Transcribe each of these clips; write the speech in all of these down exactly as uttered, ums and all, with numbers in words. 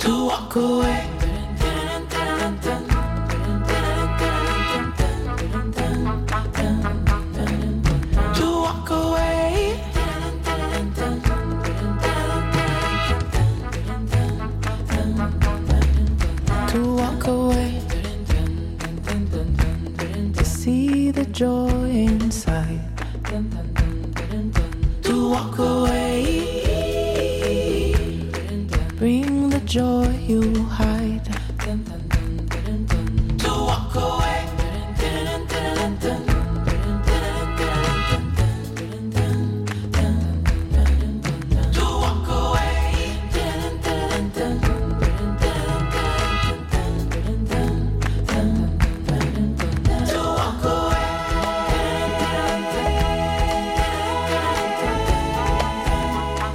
to walk away. To walk away. To walk away. To see the joy inside. To walk away. Bring the joy you hide. To walk away. To walk away. To walk away.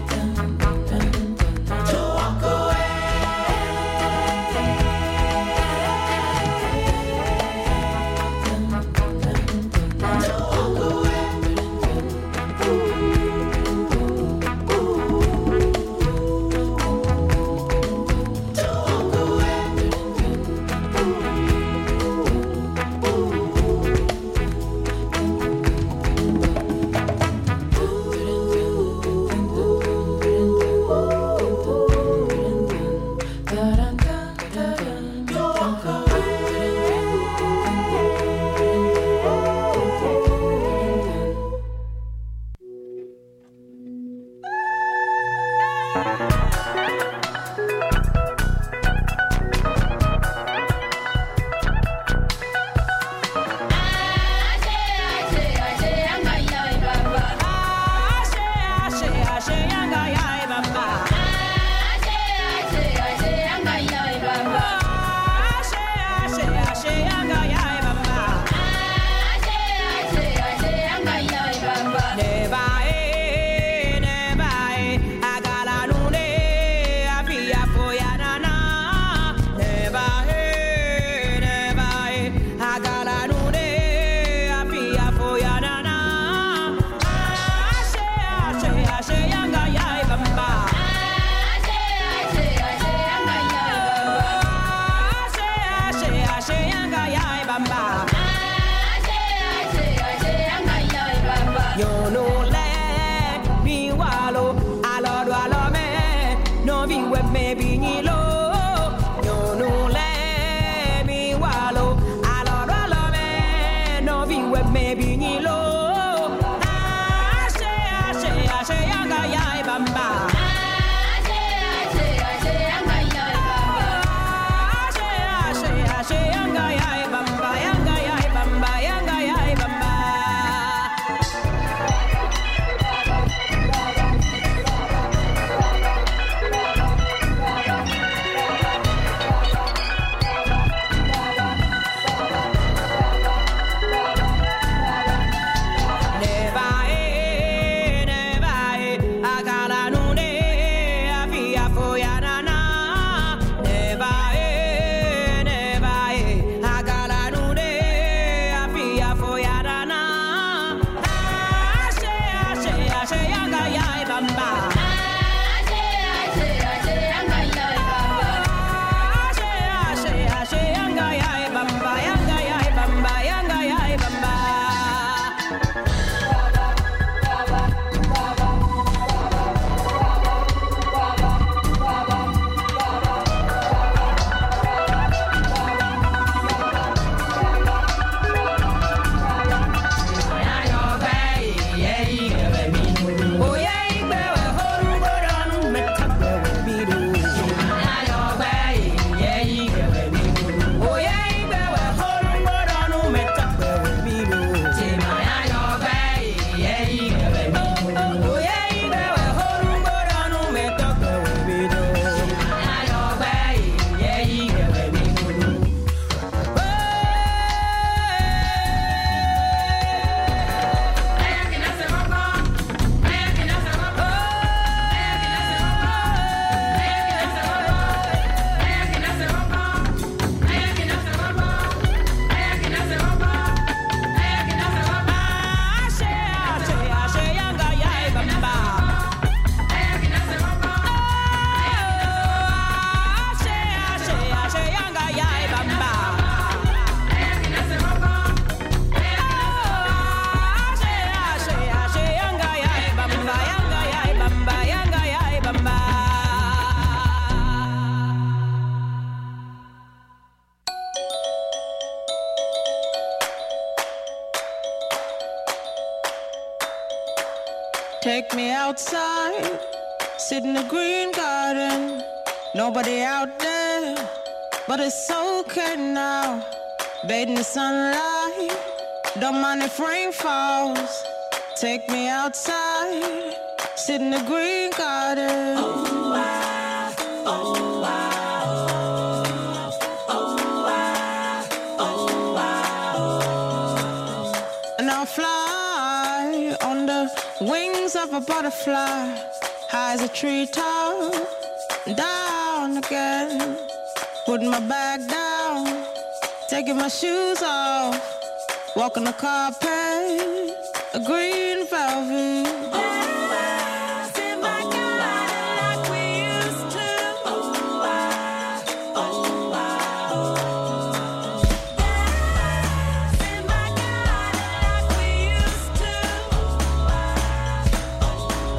To walk away. Take me outside, sit in the green garden. Nobody out there, but it's okay now. Bathe in the sunlight, don't mind if rain falls. Take me outside, sit in the green garden. Oh, I, oh, I, oh, oh, I, oh, I, oh. And I'll fly on the wings of a butterfly, high as a treetop, down again. Putting my bag down, taking my shoes off, walking the carpet, a green velvet. Oh, I sit my garden like we used to. Oh, I, oh, I, oh. Dance in my garden like we used to. Oh, I, oh,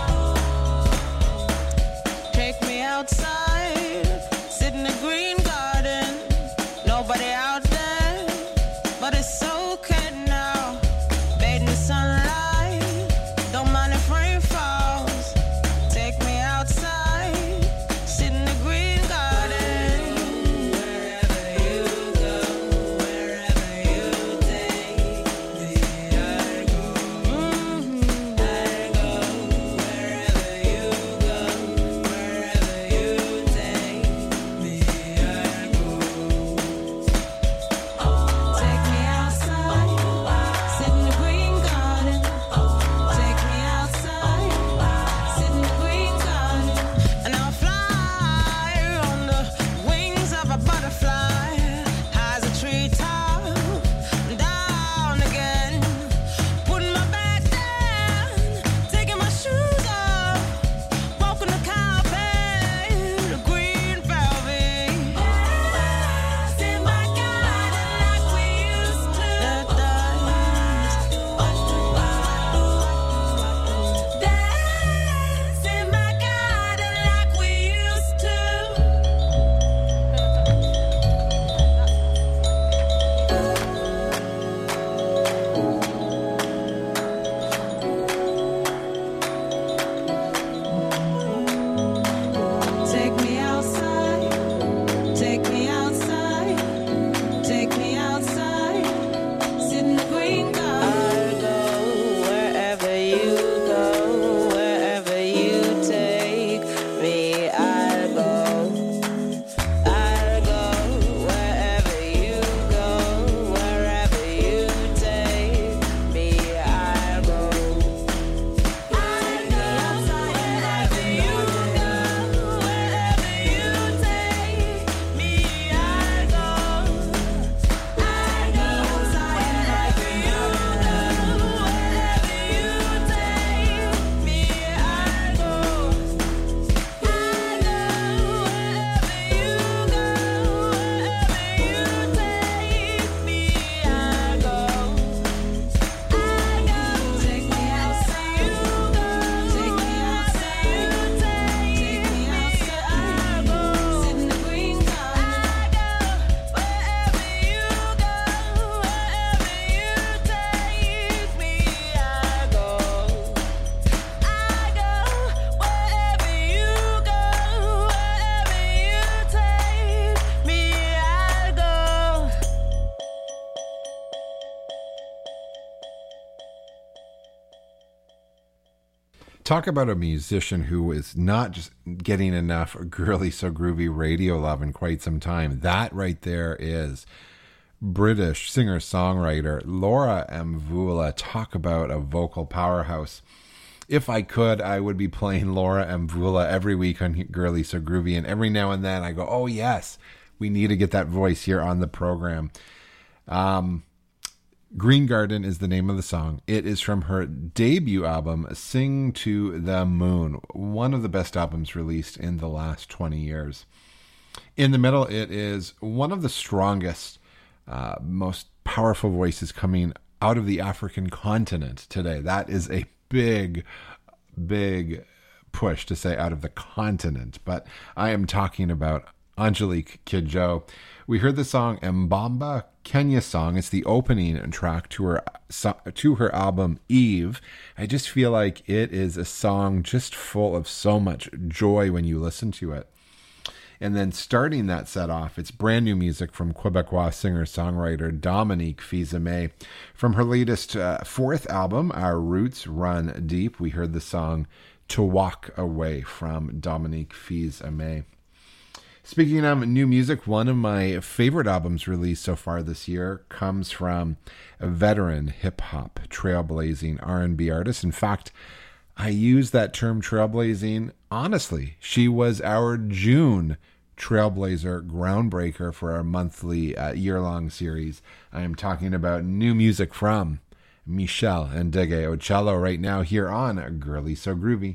I, oh. Take me outside, sit in the green garden. Nobody out there, but it's okay now. Bathe in the sunlight, don't mind if rain falls. Take me outside, sit in the green garden. Wherever you go, wherever you take me, I go. Mm-hmm. I go. Wherever you go, wherever you take me, I go. Take me outside, sit in the green garden. Take me outside, sit in the green garden. And I'll fly on the wings of a butterfly, high as a treetop, down again. Putting my back down, taking my shoes off, walking the carpet, the green velvet. Dance in my garden like we used to. Dance in my garden like we used to. Take me outside, take me outside, take me outside, sit in the green garden. I go wherever you go, wherever you take me, I go. I go wherever you go, wherever you take me, I go. I go wherever you go, wherever you take me, I go. I go wherever you go, wherever you take me, I go. I go wherever you go, Talk about a musician who is not just getting enough Girly So Groovy radio love in quite some time. That right there is British singer-songwriter Laura Mvula. Talk about a vocal powerhouse. If I could, I would be playing Laura Mvula every week on Girly So Groovy, and every now and then I go, oh yes, we need to get that voice here on the program. Um, Green Garden is the name of the song. It is from her debut album, Sing to the Moon, one of the best albums released in the last twenty years. In the middle, it is one of the strongest, uh, most powerful voices coming out of the African continent today. That is a big, big push to say out of the continent, but I am talking about Angelique Kidjo. We heard the song Mbamba Kenya Song. It's the opening track to her to her album Eve. I just feel like it is a song just full of so much joy when you listen to it. And then starting that set off, it's brand new music from Quebecois singer-songwriter Dominique Fils-Aimé. From her latest uh, fourth album, Our Roots Run Deep, we heard the song To Walk Away from Dominique Fils-Aimé. Speaking of new music, one of my favorite albums released so far this year comes from a veteran hip-hop, trailblazing R and B artist. In fact, I use that term trailblazing honestly. She was our June trailblazer groundbreaker for our monthly uh, year-long series. I am talking about new music from Michelle Ndegeocello right now here on Girly So Groovy.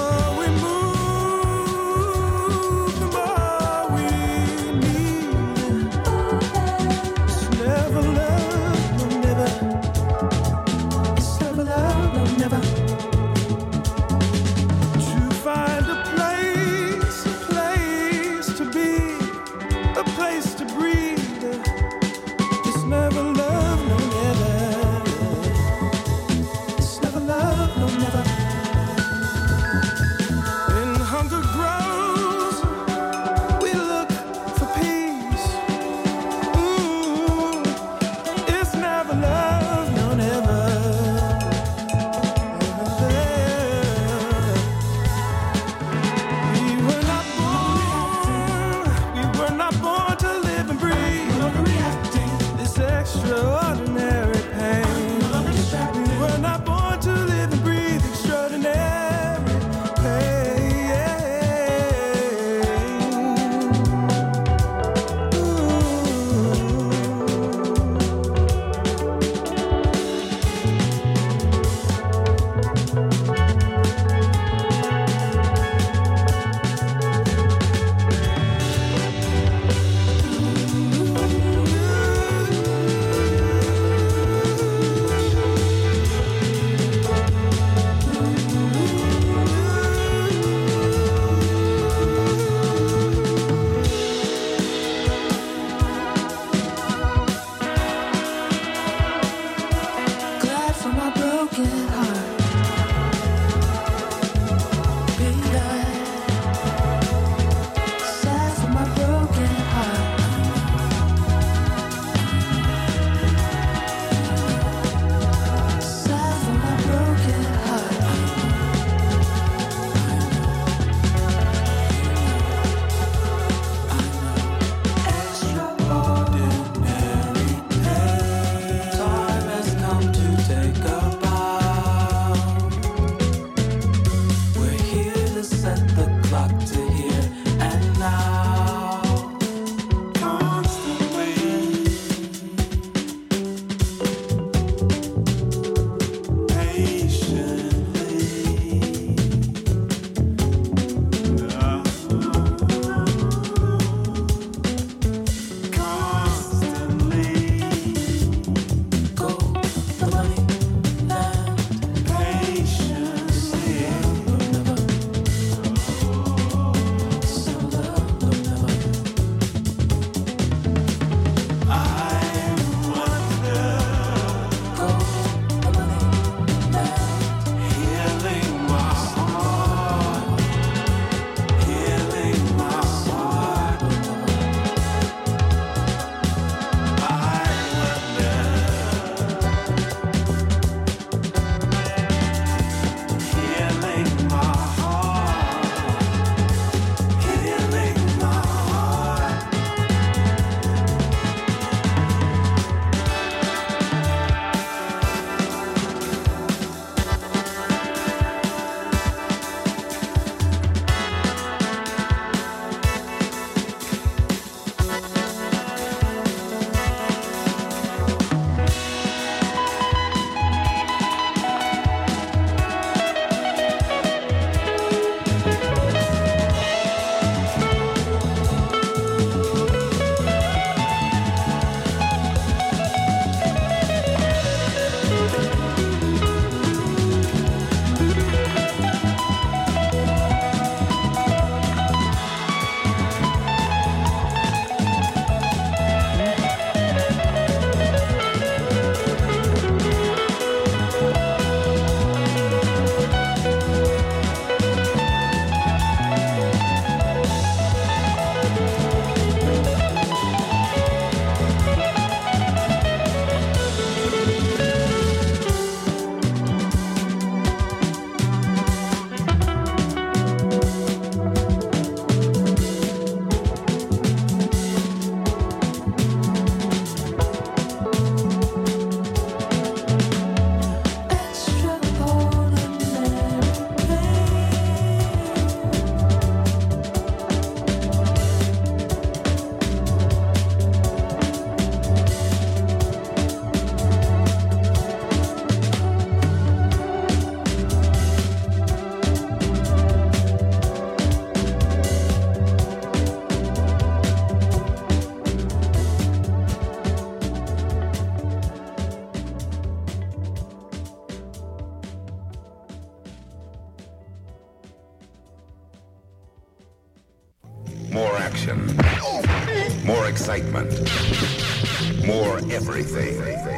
We action, more excitement, more everything.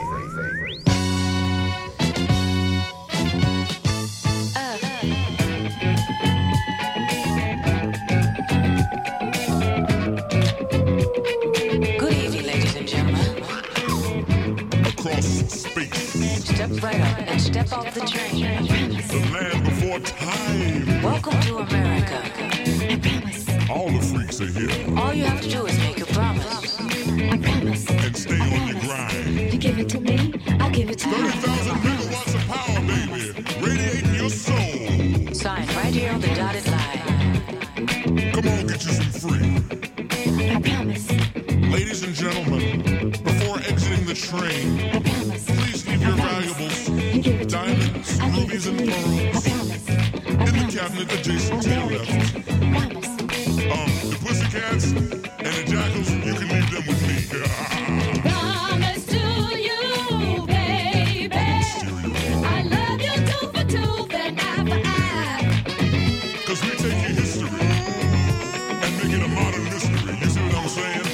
Good evening, ladies and gentlemen. Across space, Step right up and step off the train. the land before time. Welcome to America. All the freaks are here. All you have to do is make a promise. And stay on your grind. You give it to me, I'll give it to you. thirty thousand megawatts of power, baby. Radiating your soul. Sign right here on the dotted line. Come on, get you some free. I promise, Ladies and gentlemen, before exiting the train, I promise. please leave your valuables, You give it to diamonds, me, I'll give it rubies, to and you. I pearls promise, I in the promise. cabinet adjacent to your left. American, promise. Um, the pussycats and the jackals, you can leave them with me. Promise to you, baby. I love you tooth for tooth and eye for eye. Cause we take your history and make it a modern mystery. You see what I'm saying?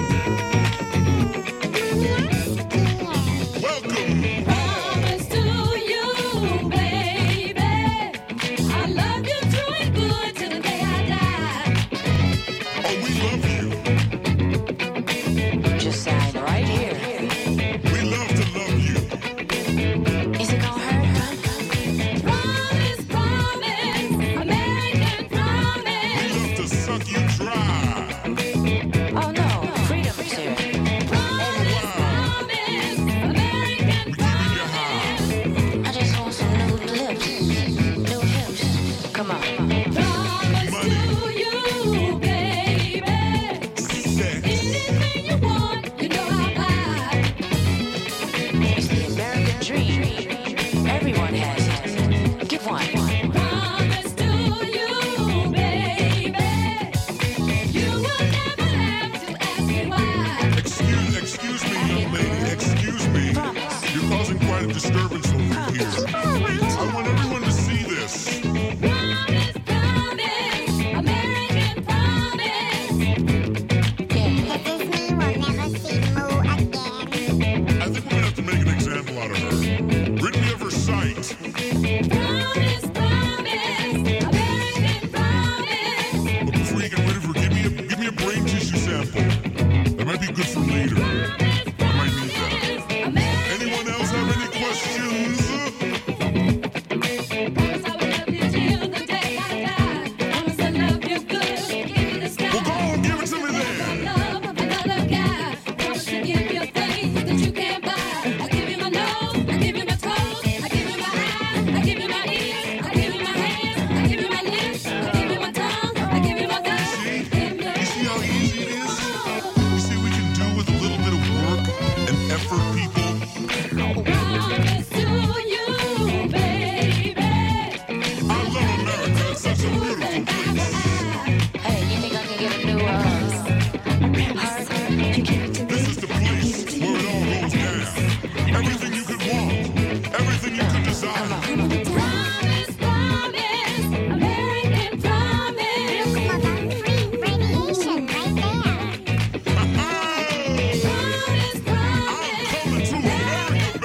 Welcome. Promise to you, baby. I love you true and good till the day I die. Oh, we love you. Just sign right here. We love to love you. Is it gonna hurt, huh? Promise, promise, American We promise. love to suck you dry. Oh no, freedom is here. Promise, promise, American We keeping you high. I just want some new lips, new hips. Come on. promise to you, baby. Sex. Anything you want, you know I'll buy. It's the American dream. Everyone has it. Give one. Promise to you, baby. You will never have to ask me why. Excuse, excuse me, young lady. Excuse me. Promise. You're causing quite a disturbance over here. I want everyone to see this. Promise, promise, American promise. Yeah. Does this mean we'll never see Moo again? I think we're gonna have to make an example out of her. Rid me of her sight. Promise, promise, American promise. But before you get rid of her, give me a give me a brain tissue sample. That might be good for later. I might need that. American Anyone else have any questions? promise, I will love you till the day I die. Promise I love you good, give you the sky. Well, go on, give it to me then. Love of another guy. Promise to give you things that you can't buy. I give you my nose, I give you my toes, I give you my eyes, I give you my ears, I give you my hands, I give you my lips, I give you my tongue, I give you my thumb. Give me You see how easy it is? You see we can do with a little bit of work and effort, people. promise to you, baby. I love America. It's such a beautiful place. Hey, you think I can get a new uh, heart? This is the place where it all goes down. Everything you could want, everything you could desire. Promise, promise, American promise. Well, that's free radiation right there. Promise, promise. Coming to America,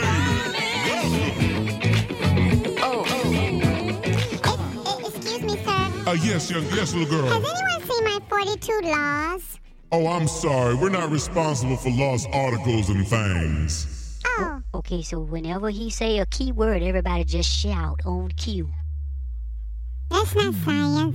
baby. Welcome. Oh, Eh, excuse me, sir. Uh, yes, young, yes, little girl. Has anyone seen my forty-two laws? Oh, I'm sorry. We're not responsible for lost articles and things. Oh, Okay, so whenever he say a key word, everybody just shout on cue. that's not science.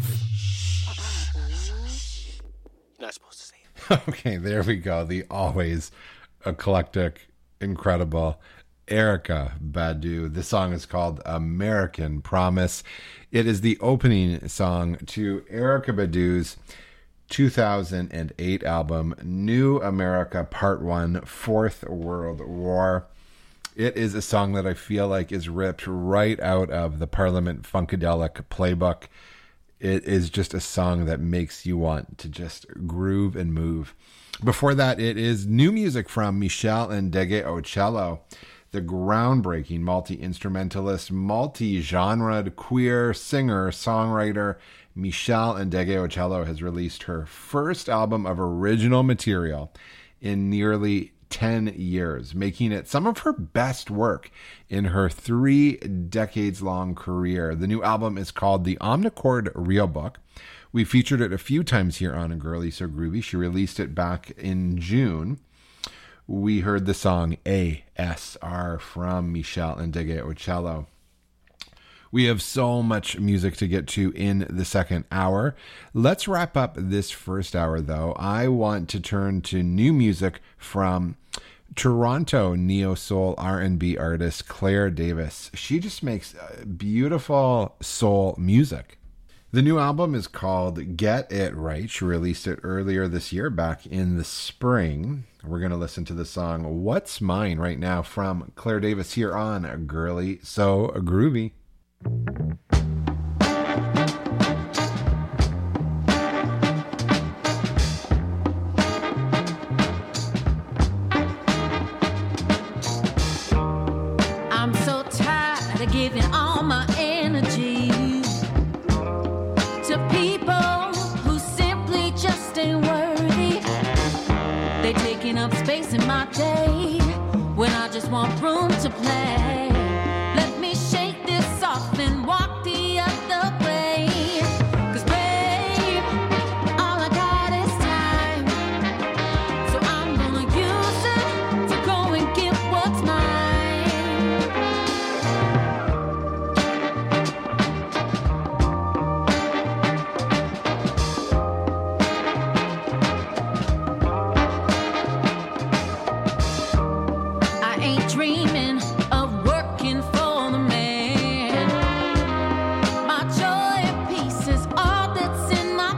You're not supposed to say it. Okay, there we go. The always eclectic, incredible Erykah Badu. The song is called American Promise. It is the opening song to Erykah Badu's two thousand eight album, New America Part one, Fourth World War. It is a song that I feel like is ripped right out of the Parliament Funkadelic playbook. It is just a song that makes you want to just groove and move. Before that, it is new music from Michelle Ndegeocello, the groundbreaking multi-instrumentalist, multi-genred, queer singer, songwriter, Michelle Ndegeocello has released her first album of original material in nearly ten years, making it some of her best work in her three decades long career. The new album is called The Omnichord Real Book. We featured it a few times here on A Girly So Groovy. She released it back in June. We heard the song A S R from Michelle Ndegeocello. We have so much music to get to in the second hour. Let's wrap up this first hour, though. I want to turn to new music from Toronto neo-soul R and B artist Claire Davis. She just makes beautiful soul music. The new album is called Get It Right. She released it earlier this year, back in the spring. We're going to listen to the song What's Mine right now from Claire Davis here on A Girly So Groovy. I'm so tired of giving all my energy to people who simply just ain't worthy. They taking up space in my day when I just want room to play. Let me shake this off and walk the other way. 'Cause babe, all I got is time, so I'm gonna use it to go and get what's mine. I ain't dreaming of working for the man. My joy and peace is all that's in my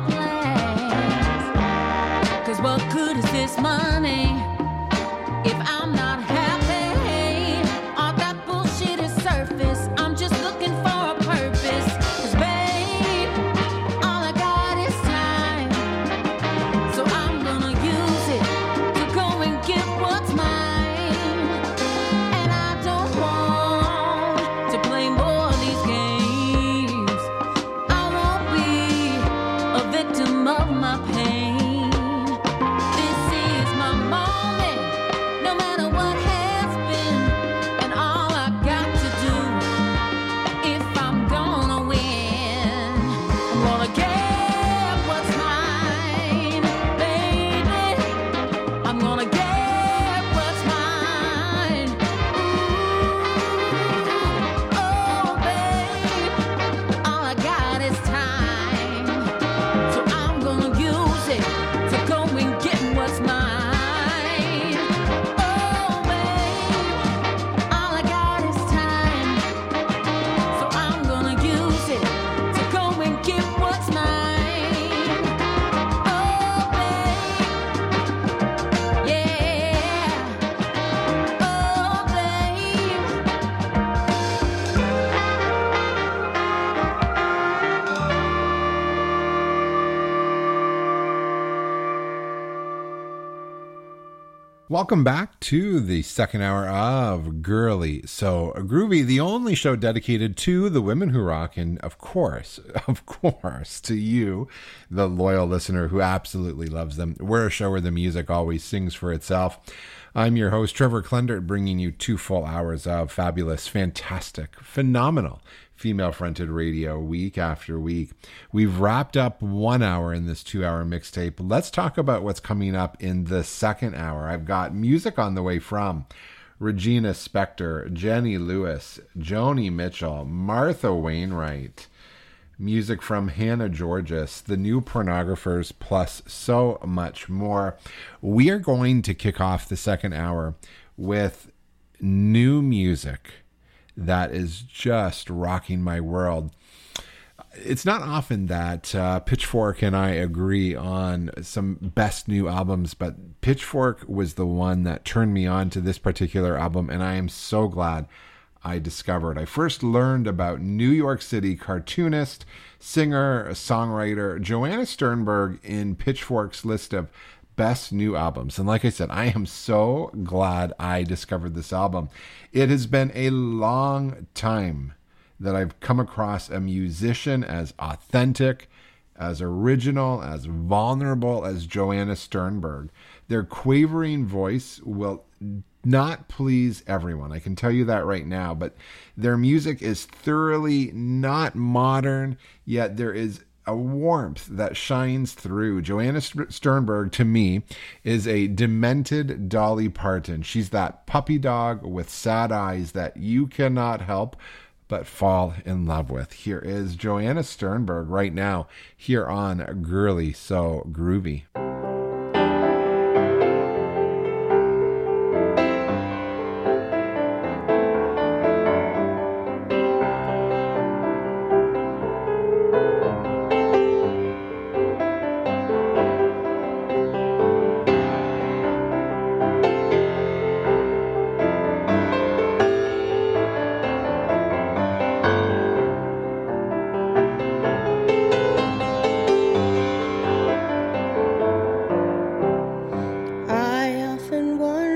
plans. 'Cause what good is this money if I'm not happy? All that bullshit is surface. I'm just looking for a purpose. 'Cause babe, all I got is time, so I'm gonna use it to go and get what's mine. And I don't want to play more of these games. I won't be a victim of my pain. This is my moment, no matter what has been. And all I got to do, if I'm gonna win, I'm gonna get what's mine, baby. I'm gonna get what's mine. Ooh, oh, babe, all I got is time, so I'm gonna use it to go and get what's mine. Oh, babe, all I got is time, so I'm gonna use it to go and get what's mine. Oh, babe, yeah. Oh, babe. Welcome back to the second hour of Girly So Groovy, the only show dedicated to the women who rock, and of course, of course, to you, the loyal listener who absolutely loves them. We're a show where the music always sings for itself. I'm your host, Trevor Klendert, bringing you two full hours of fabulous, fantastic, phenomenal female-fronted radio week after week. We've wrapped up one hour in this two-hour mixtape. Let's talk about what's coming up in the second hour. I've got music on the way from Regina Spektor, Jenny Lewis, Joni Mitchell, Martha Wainwright, music from Hannah Georges, the New Pornographers, plus so much more. We are going to kick off the second hour with new music that is just rocking my world. It's not often that uh, Pitchfork and I agree on some best new albums, but Pitchfork was the one that turned me on to this particular album, and I am so glad I discovered. I first learned about New York City cartoonist, singer, songwriter Joanna Sternberg in Pitchfork's list of best new albums. And like I said, I am so glad I discovered this album. It has been a long time that I've come across a musician as authentic, as original, as vulnerable as Joanna Sternberg. Their quavering voice will not please everyone. I can tell you that right now, but their music is thoroughly not modern, yet there is a warmth that shines through. Joanna Sternberg, to me, is a demented Dolly Parton. She's that puppy dog with sad eyes that you cannot help but fall in love with. Here is Joanna Sternberg right now, here on Girly So Groovy.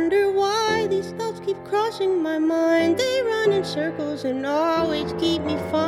Crossing my mind, they run in circles and always keep me far